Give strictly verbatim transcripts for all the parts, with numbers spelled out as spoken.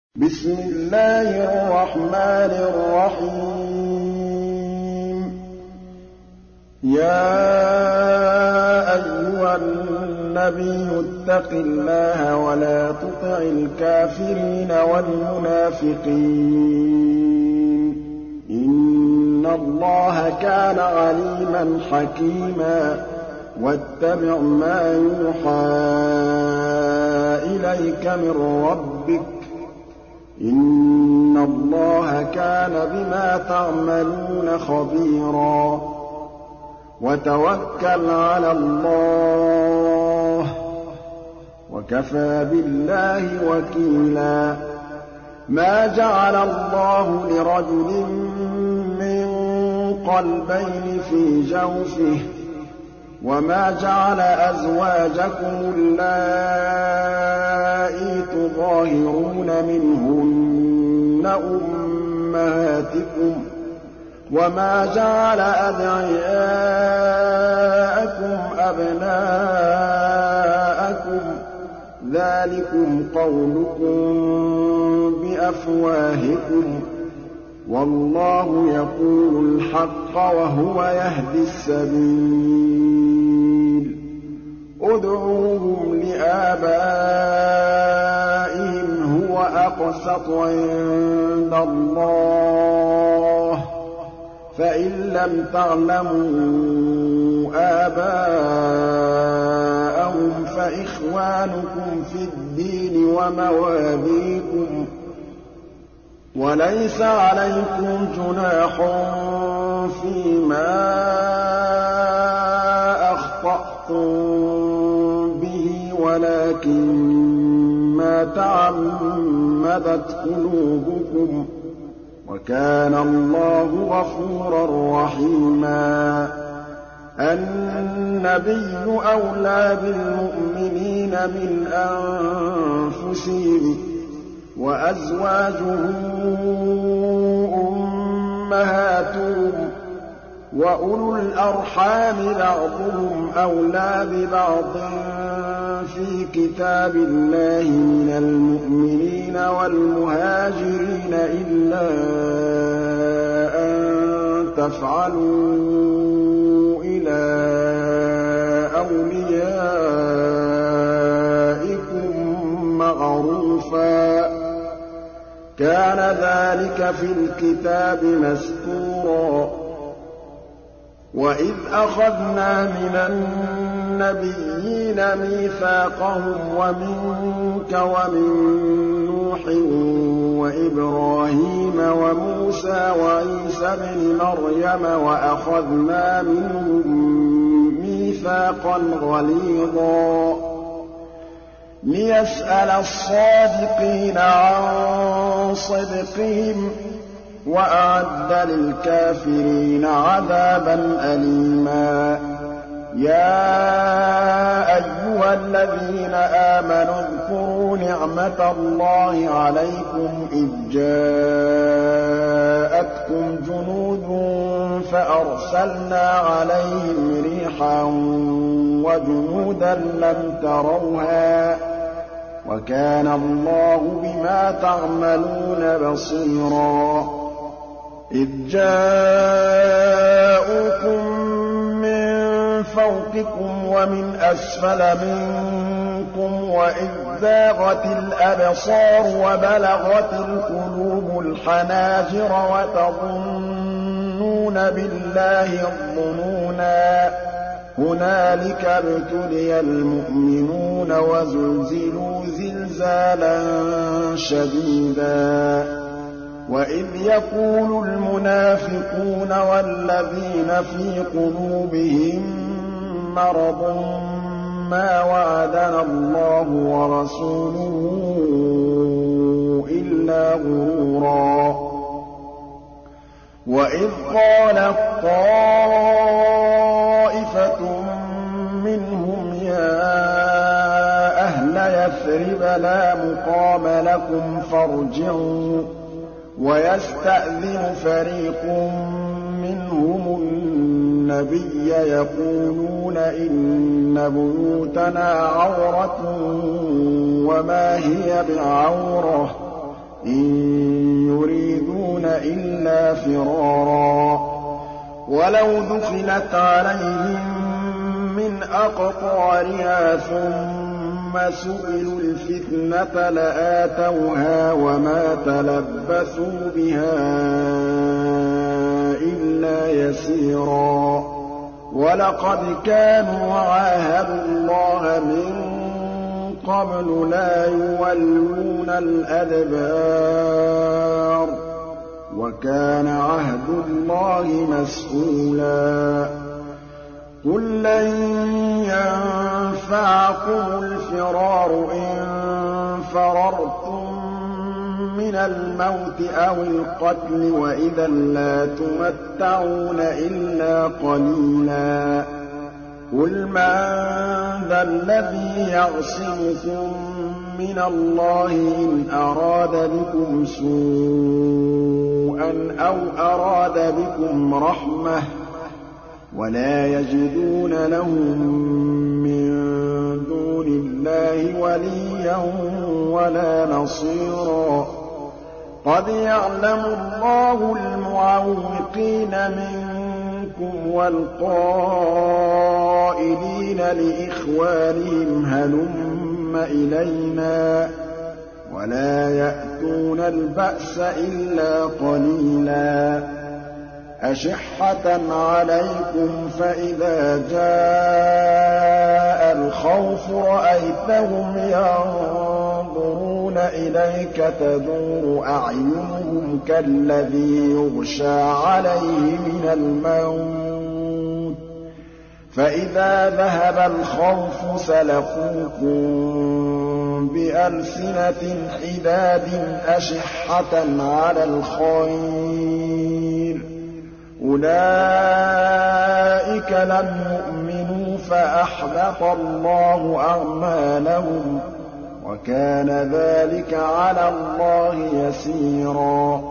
بسم الله الرحمن الرحيم يا أيها النبي اتق الله ولا تطع الكافرين والمنافقين إن الله كان عليما حكيما واتبع ما يوحى إليك من ربك إن الله كان بما تعملون خبيرا وتوكل على الله وكفى بالله وكيلا ما جعل الله لرجل من قلبين في جوفه وما جعل أزواجكم اللائي تظاهرون منهن أمهاتكم وما جعل أدعياءكم أبناءكم ذلكم قولكم بأفواهكم والله يقول الحق وهو يهدي السبيل ادعوهم لآبائهم هو أقسط عند الله فإن لم تعلموا آباءهم فإخوانكم في الدين ومواليكم وليس عليكم جناح فيما أخطأتم به ولكن ما تعمدت قلوبكم وكان الله غفورا رحيما النبي أولى بالمؤمنين من أنفسهم وأزواجه أمهاتهم وأولو الأرحام بعضهم أولى ببعض في كتاب الله من المؤمنين والمهاجرين إلا أن تفعلوا إلى أوليائكم معروفا كان ذلك في الكتاب مسطورا وإذ أخذنا من النبيين ميثاقهم ومنك ومن نوح وإبراهيم وموسى وعيسى ابن مريم وأخذنا منهم ميثاقا غليظا ليسأل الصادقين عن صدقهم وأعد للكافرين عذابا أليما يا أيها الذين آمنوا اذكروا نعمة الله عليكم إذ جاءتكم جنود فأرسلنا عليهم ريحا وجنودا لم تروها وكان الله بما تعملون بصيرا إذ جاءوكم من فوقكم ومن أسفل منكم وإذ زاغت الأبصار وبلغت القلوب الحناجر وتظنون بالله الظنونا هنالك ابتلي المؤمنون وزلزلوا زلزالا شديدا وإذ يقول المنافقون والذين في قلوبهم مرض ما وعدنا الله ورسوله إلا غرورا وإذ قالت طائفة منهم يا أهل يثرب لا مقام لكم فارجعوا ويستأذن فريق منهم النبي يقولون إن بيوتنا عورة وما هي بعورة إِلَّا فِرَارًا وَلَوْ دُخِلَتْ عَلَيْهِم مِّنْ أَقْطَارِهَا ثُمَّ سُئِلُوا الْفِتْنَةَ لَآتَوْهَا وَمَا تَلَبَّثُوا بِهَا إِلَّا يَسِيرًا وَلَقَدْ كَانُوا عَاهَدُوا اللَّهَ مِن قَبْلُ لَا يُوَلُّونَ الْأَدْبَارَ وَكَانَ عَهْدُ اللَّهِ مَسْئُولًا قُل لَّن يَنفَعَكُمُ الْفِرَارُ إِن فَرَرْتُم مِّنَ الْمَوْتِ أَوِ الْقَتْلِ وَإِذًا لَّا تُمَتَّعُونَ إِلَّا قَلِيلًا قُلْ مَن ذَا الَّذِي يَعْصِمُكُم مِّنَ اللَّهِ إِنْ أَرَادَ بِكُمْ سُوءًا أَوْ أَرَادَ بِكُمْ رَحْمَةً وَلَا يَجِدُونَ لَهُم مِّن دُونِ اللَّهِ وَلِيًّا وَلَا نَصِيرًا قَدْ يَعْلَمُ اللَّهُ الْمُعَوِّقِينَ مِنكُمْ وَالْقَائِلِينَ لِإِخْوَانِهِمْ هَلُمَّ إِلَيْنَا وَلَا يَأْتُونَ الْبَأْسَ إِلَّا قَلِيلًا أَشِحَّةً عَلَيْكُمْ فَإِذَا جَاءَ الْخَوْفُ رَأَيْتَهُمْ يَنظُرُونَ إِلَيْكَ تَدُورُ أَعْيُنُهُمْ كَالَّذِي يُغْشَىٰ عَلَيْهِ مِنَ الْمَوْتِ فَإِذَا ذَهَبَ الْخَوْفُ سَلَقُوكُم بِأَلْسِنَةٍ حِدَادٍ أَشِحَّةً عَلَى الْخَيْرِ أُولَٰئِكَ لَمْ يُؤْمِنُوا فَأَحْبَطَ اللَّهُ أَعْمَالَهُمْ ۚ وَكَانَ ذَٰلِكَ عَلَى اللَّهِ يَسِيرًا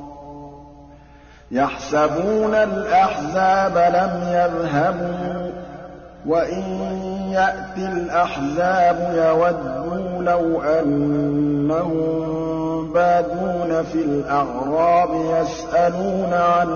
يَحْسَبُونَ الْأَحْزَابَ لَمْ يَذْهَبُوا ۖ وَإِن يَأْتِ الْأَحْزَابُ يَوَدُّوا لَوْ أَنَّهُم بَادُونَ فِي الْأَعْرَابِ يَسْأَلُونَ عَنْ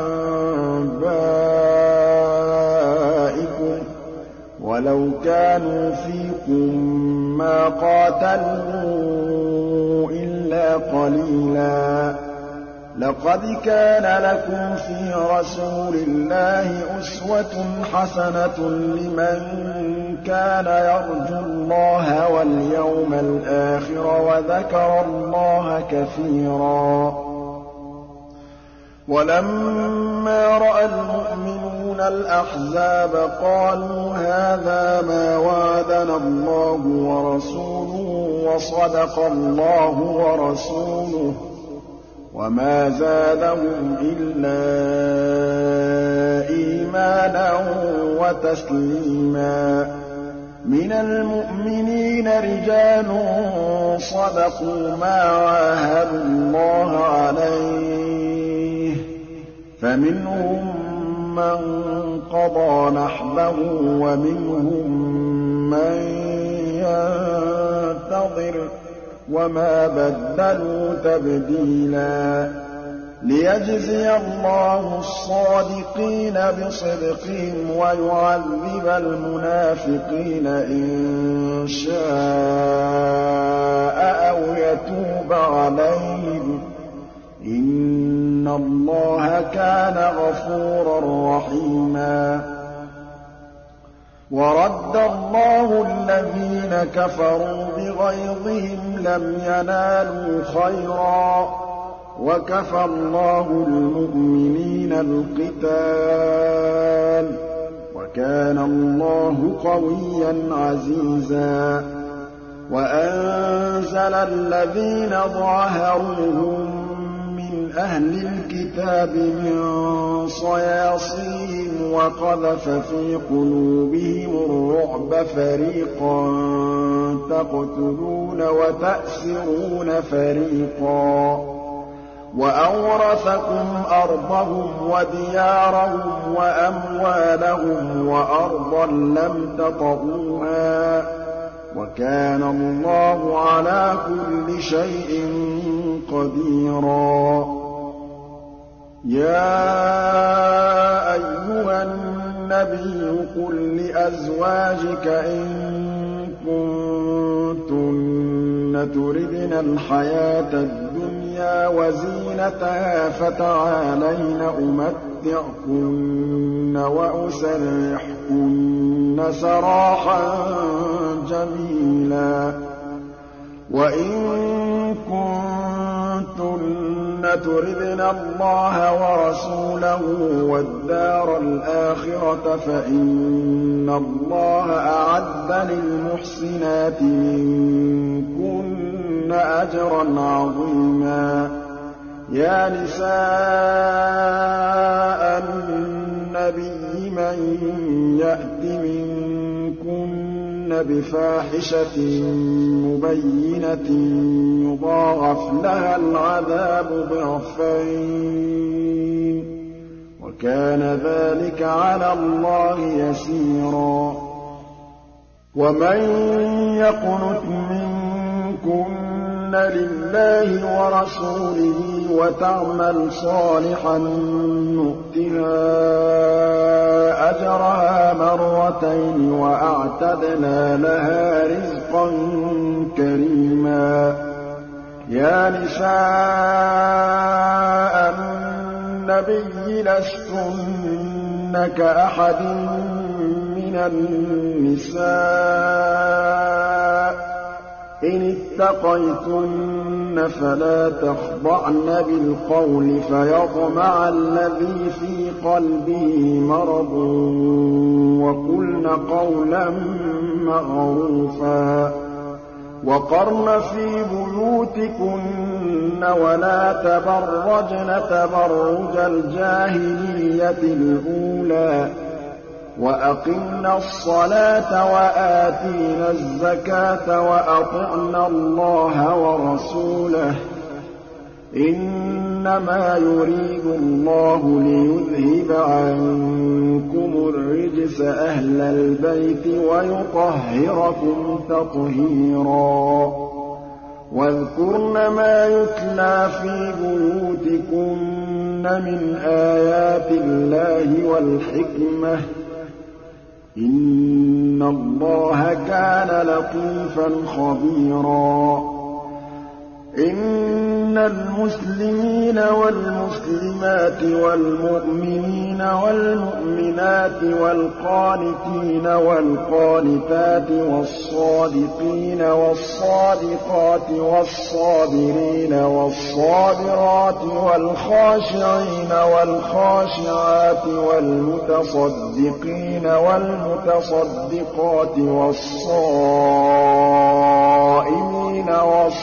أَنبَائِكُمْ ۖ وَلَوْ كَانُوا فِيكُم مَّا قَاتَلُوا إِلَّا قَلِيلًا لَقَدْ كَانَ لَكُمْ فِي رَسُولِ اللَّهِ أُسْوَةٌ حَسَنَةٌ لِّمَن كَانَ يَرْجُو اللَّهَ وَالْيَوْمَ الْآخِرَ وَذَكَرَ اللَّهَ كَثِيرًا وَلَمَّا رَأَى الْمُؤْمِنُونَ الْأَحْزَابَ قَالُوا هَٰذَا مَا وَعَدَنَا اللَّهُ وَرَسُولُهُ وَصَدَقَ اللَّهُ وَرَسُولُهُ وَمَا زَادَهُمْ إِلَّا إِيمَانًا وَتَسْلِيمًا مِنَ الْمُؤْمِنِينَ رِجَالٌ صَدَقُوا مَا عَاهَدُوا اللَّهَ عَلَيْهِ فَمِنْهُم مَّن قَضَىٰ نَحْبَهُ وَمِنْهُم مَّن يَنتَظِرُ وَمَا بَدَّلُوا تَبْدِيلًا لِيَجْزِيَ اللَّهُ الصَّادِقِينَ بِصِدْقِهِمْ وَيُعَذِّبَ الْمُنَافِقِينَ إِن شَاءَ أَوْ يَتُوبَ عَلَيْهِمْ ۚ إِنَّ اللَّهَ كَانَ غَفُورًا رَّحِيمًا وَرَدَّ اللَّهُ الَّذِينَ كَفَرُوا بِغَيْظِهِمْ لَمْ يَنَالُوا خَيْرًا وَكَفَى اللَّهُ الْمُؤْمِنِينَ الْقِتَالَ ۚ وَكَانَ اللَّهُ قَوِيًّا عَزِيزًا وَأَنزَلَ الَّذِينَ ظَاهَرُوهُم مِّنْ أَهْلِ الْكِتَابِ مِن صَيَاصِيهِمْ وَقَذَفَ فِي قُلُوبِهِمُ الرُّعْبَ فَرِيقًا تَقْتُلُونَ وَتَأْسِرُونَ فَرِيقًا وَأَوْرَثَكُمْ أَرْضَهُمْ وَدِيَارَهُمْ وَأَمْوَالَهُمْ وَأَرْضًا لَّمْ تَطَئُوهَا ۚ وَكَانَ اللَّهُ عَلَىٰ كُلِّ شَيْءٍ قَدِيرًا يَا أَيُّهَا النَّبِيُّ قُل لِّأَزْوَاجِكَ إِن كُنتُنَّ تُرِدْنَ الْحَيَاةَ الدُّنْيَا وَزِينَتَهَا فَتَعَالَيْنَ أُمَتِّعْكُنَّ وَأُسَرِّحْكُنَّ سَرَاحًا جَمِيلًا وَإِن كُنتُنَّ تُرِدْنَ اللَّهَ وَرَسُولَهُ وَالدَّارَ الْآخِرَةَ فَإِنَّ اللَّهَ أَعَدَّ لِلْمُحْسِنَاتِ مِنكُنَّ أَجْرًا عَظِيمًا يَا نِسَاءَ النَّبِيِّ مَن يَأْتِ مِنكُنَّ بِفَاحِشَةٍ مُّبَيِّنَةٍ يُضَاعَفْ لَهَا الْعَذَابُ ضِعْفَيْنِ ۚ وَكَانَ ذَٰلِكَ عَلَى اللَّهِ يَسِيرًا وَمَن يَقْنُتْ مِنكُنَّ لِلَّهِ وَرَسُولِهِ وَتَعْمَلْ صَالِحًا نُّؤْتِهَا أَجْرَهَا مَرَّتَيْنِ وَأَعْتَدْنَا لَهَا رِزْقًا كَرِيمًا يَا نِسَاءَ النَّبِيِّ لَسْتُنَّ كَأَحَدٍ مِّنَ النِّسَاءِ إِنِ اتَّقَيْتُنَّ فَلَا تَخْضَعْنَ بِالْقَوْلِ فَيَطْمَعَ الَّذِي فِي قَلْبِهِ مَرَضٌ وَقُلْنَ قَوْلًا مَّعْرُوفًا وَقَرْنَ فِي بُيُوتِكُنَّ وَلَا تَبَرَّجْنَ تَبَرُّجَ الْجَاهِلِيَّةِ الْأُولَىٰ وَأَقِمْنَ الصَّلَاةَ وَآتِينَ الزَّكَاةَ وَأَطِعْنَ اللَّهَ وَرَسُولَهُ ۚ إِنَّمَا يُرِيدُ اللَّهُ لِيُذْهِبَ عَنكُمُ الرِّجْسَ أَهْلَ الْبَيْتِ وَيُطَهِّرَكُمْ تَطْهِيرًا وَاذْكُرْنَ مَا يُتْلَىٰ فِي بُيُوتِكُنَّ مِنْ آيَاتِ اللَّهِ وَالْحِكْمَةِ ۚ إِنَّ اللَّهَ كَانَ لَطِيفًا خَبِيرًا إِنَّ الْمُسْلِمِينَ وَالْمُسْلِمَاتِ وَالْمُؤْمِنِينَ وَالْمُؤْمِنَاتِ وَالْقَانِتِينَ وَالْقَانِتَاتِ وَالصَّادِقِينَ وَالصَّادِقَاتِ وَالصَّابِرِينَ وَالصَّابِرَاتِ وَالْخَاشِعِينَ وَالْخَاشِعَاتِ وَالْمُتَصَدِّقِينَ وَالْمُتَصَدِّقَاتِ وَالصَّائِمِينَ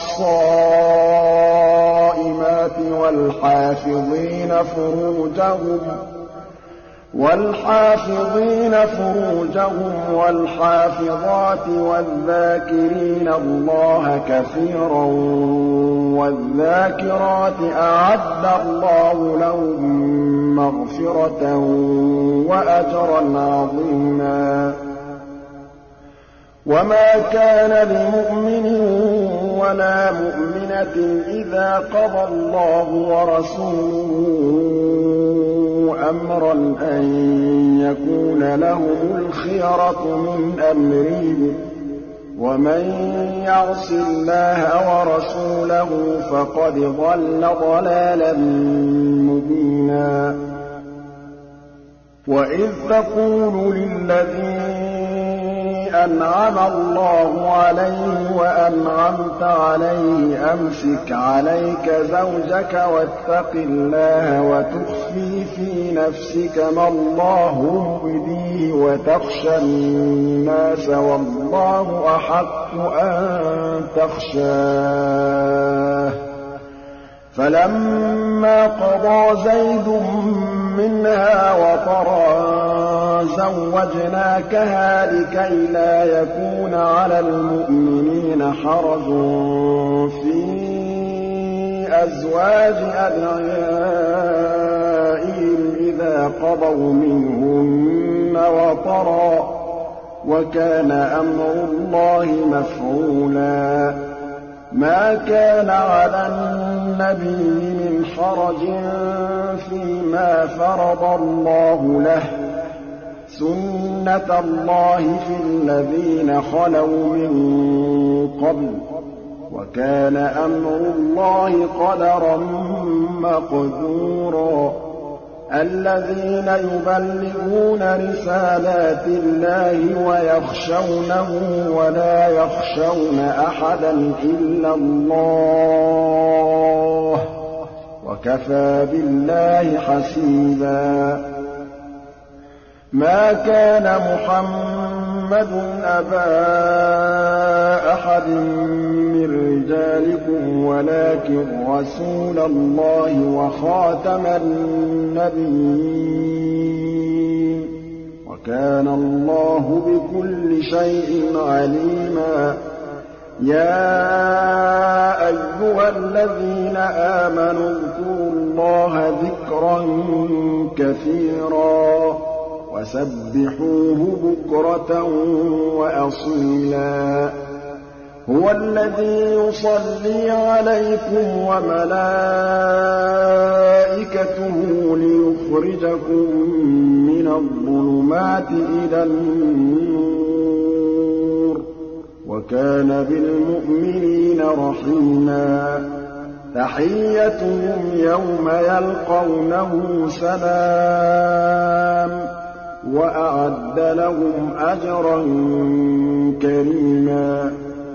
وَالصَّائِمَاتِ وَالْحَافِظِينَ فُرُوجَهُمْ وَالْحَافِظِينَ فُرُوجَهُمْ وَالْحَافِظَاتِ وَالذَّاكِرِينَ اللَّهَ كَثِيرًا وَالذَّاكِرَاتِ أَعَدَّ اللَّهُ لَهُم مَّغْفِرَةً وَأَجْرًا عَظِيمًا وَمَا كَانَ لِمُؤْمِنٍ وَلَا مُؤْمِنَةٍ إِذَا قَضَى اللَّهُ وَرَسُولُهُ أَمْرًا أَن يَكُونَ لَهُمُ الْخِيَرَةُ مِنْ أَمْرِهِمْ ۗ وَمَن يَعْصِ اللَّهَ وَرَسُولَهُ فَقَدْ ضَلَّ ضَلَالًا مُّبِينًا وَإِذْ تَقُولُ لِلَّذِي أَنْعَمَ اللَّهُ عَلَيْهِ وَأَنْعَمْتَ عَلَيْهِ أَمْسِكْ عَلَيْكَ زَوْجَكَ وَاتَّقِ اللَّهَ وَتُخْفِي فِي نَفْسِكَ مَا اللَّهُ مُبْدِيهِ وَتَخْشَى النَّاسَ وَاللَّهُ أَحَقُّ أَن تَخْشَاهُ فَلَمَّا قَضَىٰ زَيْدٌ مِّنْهَا وَطَرًا زَوَّجْنَاكَهَا لِكَيْ لَا يَكُونَ عَلَى الْمُؤْمِنِينَ حَرَجٌ فِي أَزْوَاجِ أَدْعِيَائِهِمْ إِذَا قَضَوْا مِنْهُنَّ وَطَرًا ۚ وَكَانَ أَمْرُ اللَّهِ مَفْعُولًا مَا كَانَ عَلَى النَّبِيِّ مِنْ حَرَجٍ فِيمَا فَرَضَ اللَّهُ لَهُ ۖ سُنَّةَ اللَّهِ فِي الَّذِينَ خَلَوْا مِن قَبْلُ ۚ وَكَانَ أَمْرُ اللَّهِ قَدَرًا مَّقْدُورًا الَّذِينَ يُبَلِّغُونَ رِسَالَاتِ اللَّهِ وَيَخْشَوْنَهُ وَلَا يَخْشَوْنَ أَحَدًا إِلَّا اللَّهَ ۗ وَكَفَىٰ بِاللَّهِ حَسِيبًا مَا كَانَ مُحَمَّدٌ أَبَا أَحَدٍ مِّن رِّجَالِكُمْ وَلَٰكِن رَّسُولَ اللَّهِ وَخَاتَمَ النَّبِيِّينَ ۗ وَكَانَ اللَّهُ بِكُلِّ شَيْءٍ عَلِيمًا يَا أَيُّهَا الَّذِينَ آمَنُوا اذْكُرُوا اللَّهَ ذِكْرًا كَثِيرًا وَسَبِّحُوهُ بُكْرَةً وَأَصِيلًا هُوَ الَّذِي يُصَلِّي عَلَيْكُمْ وَمَلَائِكَتُهُ لِيُخْرِجَكُم مِّنَ الظُّلُمَاتِ إِلَى النُّورِ ۚ وَكَانَ بِالْمُؤْمِنِينَ رَحِيمًا تَحِيَّتُهُمْ يَوْمَ يَلْقَوْنَهُ سَلَامٌ ۚ وَأَعَدَّ لَهُمْ أَجْرًا كَرِيمًا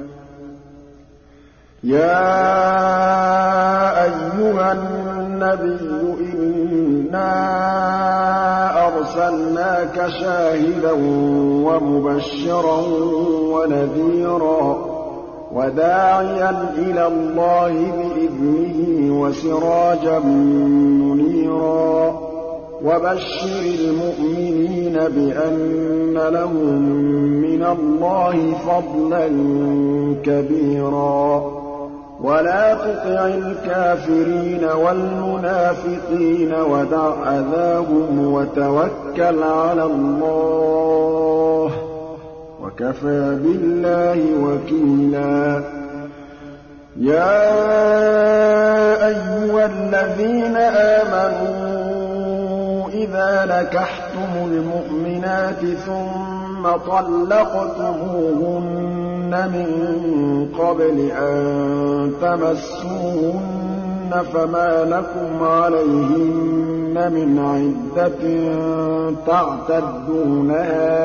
يَا أَيُّهَا النَّبِيُّ إِنَّا أَرْسَلْنَاكَ شَاهِدًا وَمُبَشِّرًا وَنَذِيرًا وَدَاعِيًا إِلَى اللَّهِ بِإِذْنِهِ وَسِرَاجًا مُّنِيرًا وَبَشِّرِ الْمُؤْمِنِينَ بِأَنَّ لَهُم مِّنَ اللَّهِ فَضْلًا كَبِيرًا وَلَا تُطِعِ الْكَافِرِينَ وَالْمُنَافِقِينَ وَدَعْ أَذَاهُمْ وَتَوَكَّلْ عَلَى اللَّهِ ۚ وَكَفَىٰ بِاللَّهِ وَكِيلًا يَا أَيُّهَا الَّذِينَ آمَنُوا إِذَا نَكَحْتُمُ الْمُؤْمِنَاتِ ثُمَّ طَلَّقْتُمُوهُنَّ مِن قَبْلِ أَن تَمَسُّوهُنَّ فَمَا لَكُمْ عَلَيْهِنَّ مِنْ عِدَّةٍ تَعْتَدُّونَهَا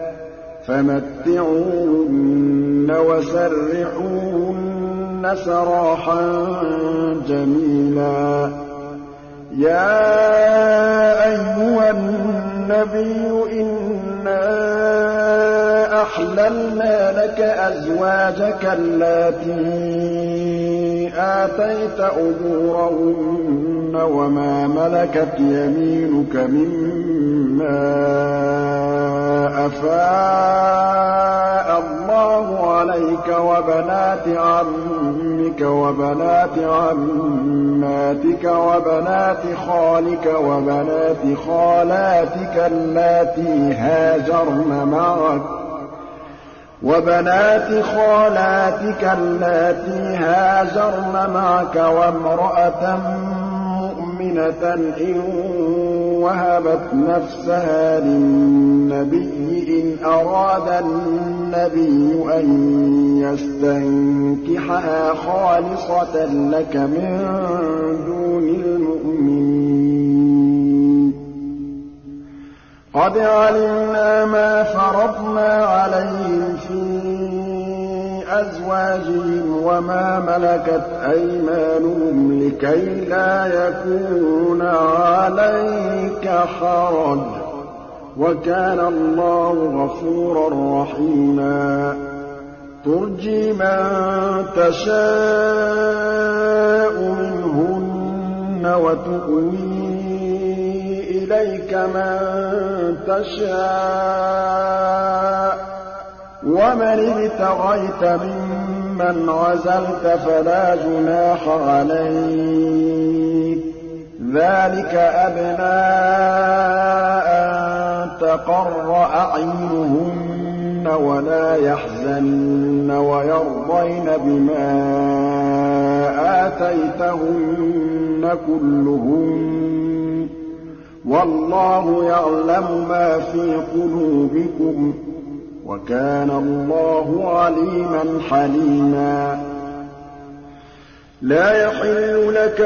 فَمَتِّعُوهُنَّ وَسَرِّحُوهُنَّ سَرَاحًا جَمِيلًا يَا أَيُّهَا النَّبِيُّ إِنَّا أَحْلَلْنَا لَكَ أَزْوَاجَكَ اللَّاتِي آتَيْتَ أُجُورَهُنَّ وَمَا مَلَكَتْ يَمِينُكَ مِمَّا أَفَاءَ اللَّهُ عَلَيْكَ وَبَنَاتِ عَمِّكَ وَبَنَاتِ عَمَّاتِكَ وَبَنَاتِ خَالِكَ وَبَنَاتِ خَالَاتِكَ اللَّاتِي هَاجَرْنَ مَعَكَ وَبَنَاتِ خَالَاتِكَ اللَّاتِي هَاجَرْنَ مَعَكَ وَامْرَأَةً مُّؤْمِنَةً إِن وَهَبَتْ نَفْسَهَا لِلنَّبِيِّ إِنْ أَرَادَ النَّبِيُّ أَن يَسْتَنكِحَهَا خَالِصَةً لَّكَ مِن دُونِ الْمُؤْمِنِينَ قَدْ عَلِمْنَا مَا فَرَضْنَا عَلَيْهِمْ فِي أَزْوَاجِهِمْ وَمَا مَلَكَتْ أَيْمَانُهُمْ لِكَيْلَا يَكُونَ عَلَيْكَ حَرَجٌ ۗ وَكَانَ اللَّهُ غَفُورًا رَّحِيمًا تُرْجِي مَن تَشَاءُ مِنْهُنَّ وَتُؤْوِي إِلَيْكَ مَن تَشَاءُ ۖ وَمَنِ ابْتَغَيْتَ مِمَّنْ عَزَلْتَ فَلَا جُنَاحَ عَلَيْكَ ۚ ذَٰلِكَ أَدْنَىٰ أَن تَقَرَّ أَعْيُنُهُنَّ ولا يحزن ويرضين بما آتيتهن كلهن والله يعلم ما في قلوبكم وكان الله عليما حليما لا يحل لك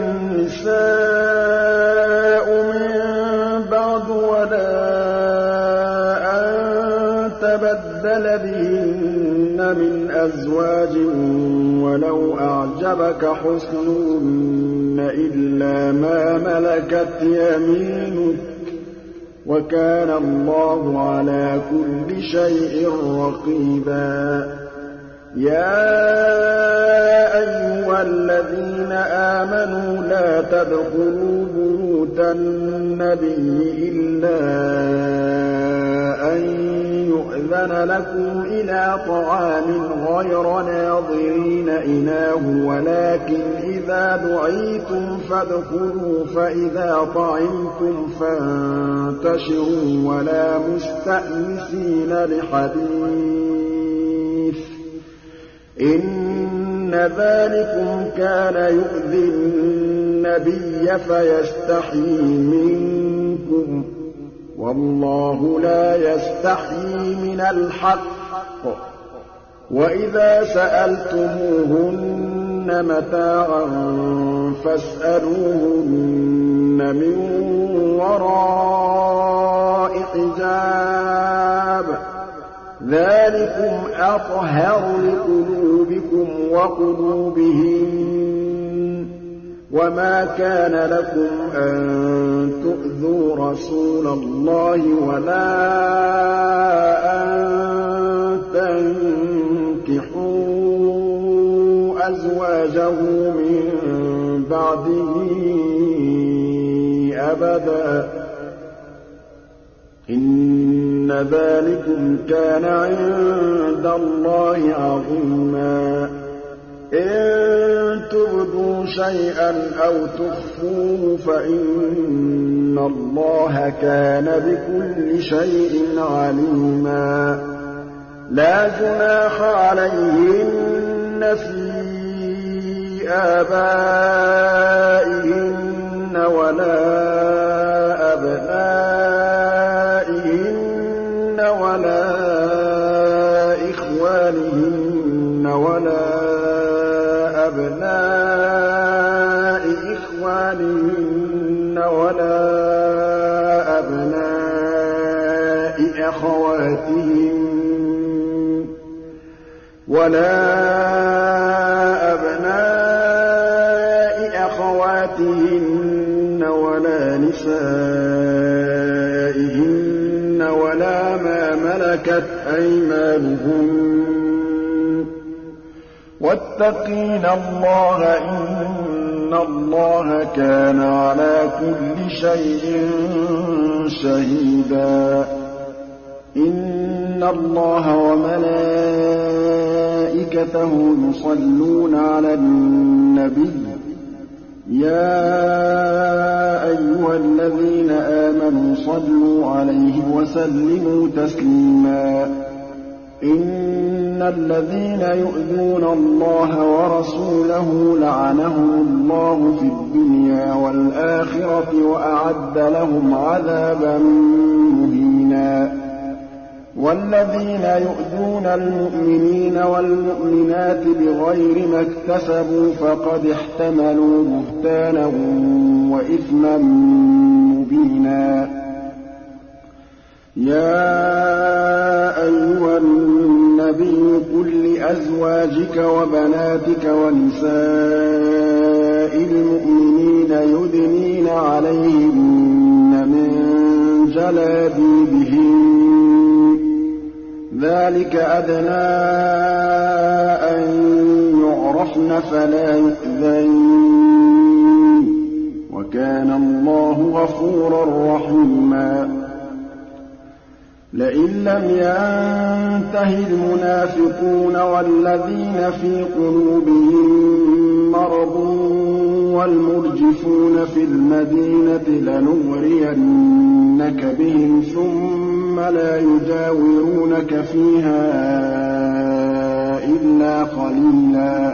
النساء من بعد ولا أن تبدل بهن من أزواج ولو أعجبك حسنهن إلا ما ملكت يمينك وكان الله على كل شيء رقيبا يا أيها الذين آمنوا لا تدخلوا بيوت النبي إلا أن يؤذن لكم إلى طعام غير ناظرين إناه ولكن إذا دعيتم فادخلوا فإذا طعمتم فانتشروا ولا مستأنسين لحديث إن ذلكم كان يؤذي النبي فيستحيي منكم والله لا يستحيي من الحق وإذا سألتموهن متاعا فاسألوهن من وراء حجاب ذلكم أطهر لقلوبكم وقلوبهم وما كان لكم أن تؤذوا رسول الله ولا أن تنكحوا أزواجه من بعده أبدا إن ذلكم كان عند الله عظيما إن تبدوا شيئا أو تخفوه فإن الله كان بكل شيء عليما لا جناح عليهن في آبائهن ولا أبنائهن ولا إخوانهن ولا أبناء إخوانهن ولا أبناء أخواتهن ولا أبناء أخواتهن ولا نسائهن ولا ما ملكت أيمانهن واتقين الله إن الله كان على كل شيء شهيدا إن الله وملائكته يصلون على النبي يا أيها الذين آمنوا صلوا عليه وسلموا تسليما إن الذين يؤذون الله ورسوله لعنهم الله في الدنيا والآخرة وأعد لهم عذابا مهينا والذين يؤذون المؤمنين والمؤمنات بغير ما اكتسبوا فقد احتملوا بهتانا وإثما مبينا يا أيها النبي قل لأزواجك وبناتك ونساء المؤمنين يدنين عليهن من جلابيبهن ذلك أدنى أن يعرفن فلا يؤذين وكان الله غفورا رحيما لئن لم ينته المنافقون والذين في قلوبهم مرض والمرجفون في المدينة لنغرينك بهم ثم ثُمَّ لَا يُجَاوِرُونَكَ فِيهَا إِلَّا قَلِيلًا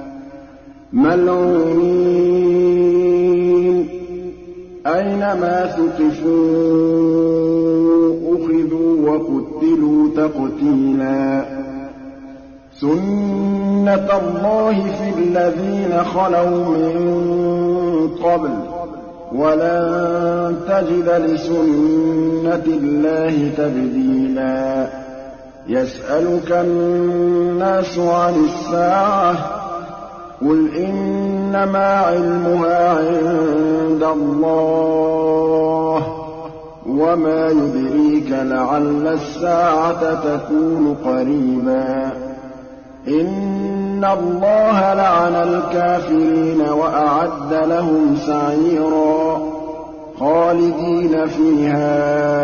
مَّلْعُونِينَ أَيْنَمَا ثُقِفُوا أُخِذُوا وَقُتِّلُوا تَقْتِيلًا سُنَّةَ اللَّهِ فِي الَّذِينَ خَلَوْا مِن قَبْلُ ۖ وَلَن تَجِدَ لِسُنَّةِ اللَّهِ تَبْدِيلًا يَسْأَلُكَ النَّاسُ عَنِ السَّاعَةِ ۖ قُلْ إِنَّمَا عِلْمُهَا عِندَ اللَّهِ ۚ وَمَا يُدْرِيكَ لَعَلَّ السَّاعَةَ تَكُونُ قَرِيبًا إِنَّ اللَّهَ لَعَنَ الْكَافِرِينَ وَأَعَدَّ لَهُمْ سَعِيرًا خَالِدِينَ فِيهَا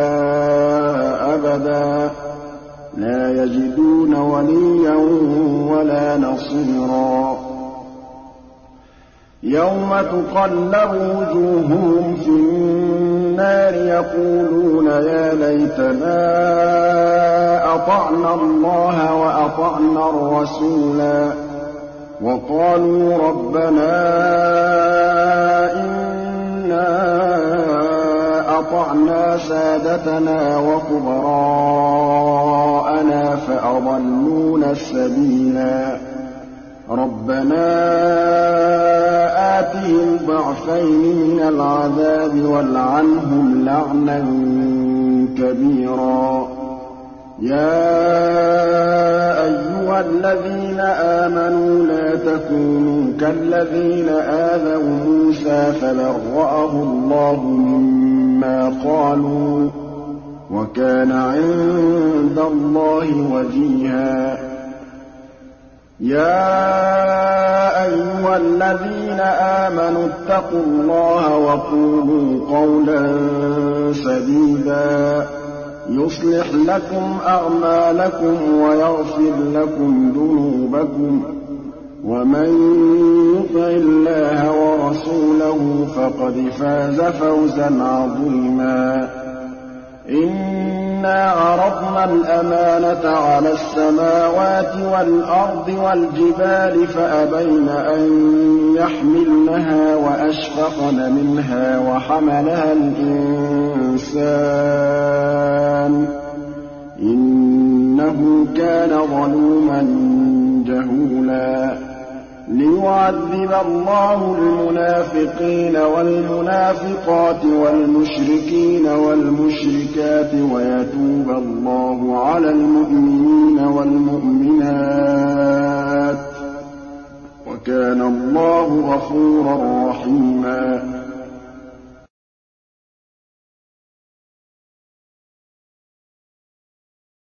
أَبَدًا لَّا يَجِدُونَ وَلِيًّا وَلَا نَصِيرًا يَوْمَ تُقَلَّبُ وُجُوهُهُمْ فِي النَّارِ يَقُولُونَ يَا لَيْتَنَا أَطَعْنَا اللَّهَ وَأَطَعْنَا الرَّسُولَا وَقَالُوا رَبَّنَا إِنَّا أَطَعْنَا سَادَتَنَا وَكُبَرَاءَنَا فَأَضَلُّونَا السَّبِيلَا رَبَّنَا آتِهِمْ ضِعْفَيْنِ مِنَ الْعَذَابِ وَالْعَنْهُمْ لَعْنًا كَبِيرًا يَا أَيُّهَا الَّذِينَ آمَنُوا لَا تَكُونُوا كَالَّذِينَ آذَوْا مُوسَىٰ فَبَرَّأَهُ اللَّهُ مِمَّا قَالُوا ۚ وَكَانَ عِندَ اللَّهِ وَجِيهًا يَا أَيُّهَا الَّذِينَ آمَنُوا اتَّقُوا اللَّهَ وَقُولُوا قَوْلًا سَدِيدًا يُصْلِحْ لَكُمْ أَعْمَالَكُمْ وَيَغْفِرْ لَكُمْ ذُنُوبَكُمْ ۗ وَمَن يُطِعِ اللَّهَ وَرَسُولَهُ فَقَدْ فَازَ فَوْزًا عَظِيمًا إِنَّا عَرَضْنَا الْأَمَانَةَ عَلَى السَّمَاوَاتِ وَالْأَرْضِ وَالْجِبَالِ فَأَبَيْنَ أَن يَحْمِلْنَهَا وَأَشْفَقْنَ مِنْهَا وَحَمَلَهَا الْإِنسَانُ ۖ إِنَّهُ كَانَ ظَلُومًا جَهُولًا لِّيُعَذِّبَ اللَّهُ الْمُنَافِقِينَ وَالْمُنَافِقَاتِ وَالْمُشْرِكِينَ وَالْمُشْرِكَاتِ وَيَتُوبَ اللَّهُ عَلَى الْمُؤْمِنِينَ وَالْمُؤْمِنَاتِ ۗ وَكَانَ اللَّهُ غَفُورًا رَّحِيمًا